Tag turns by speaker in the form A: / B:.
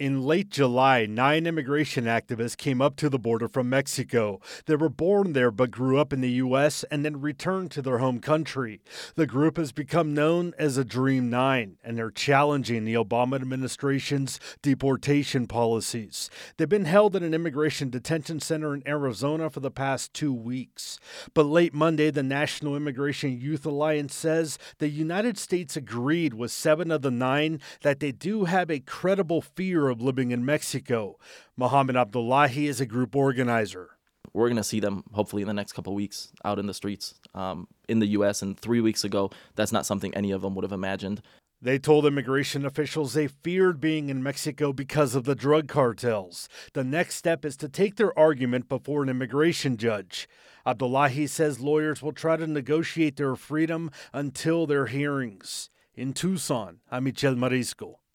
A: In late July, 9 immigration activists came up to the border from Mexico. They were born there but grew up in the U.S. and then returned to their home country. The group has become known as the Dream Nine, and they're challenging the Obama administration's deportation policies. They've been held in an immigration detention center in Arizona for the past 2 weeks. But late Monday, the National Immigration Youth Alliance says the United States agreed with 7 of the 9 that they do have a credible fear of living in Mexico. Mohammed Abdullahi is a group organizer.
B: We're going to see them hopefully in the next couple of weeks out in the streets in the U.S. And 3 weeks ago, that's not something any of them would have imagined.
A: They told immigration officials they feared being in Mexico because of the drug cartels. The next step is to take their argument before an immigration judge. Abdullahi says lawyers will try to negotiate their freedom until their hearings. In Tucson, I'm Michel Marisco.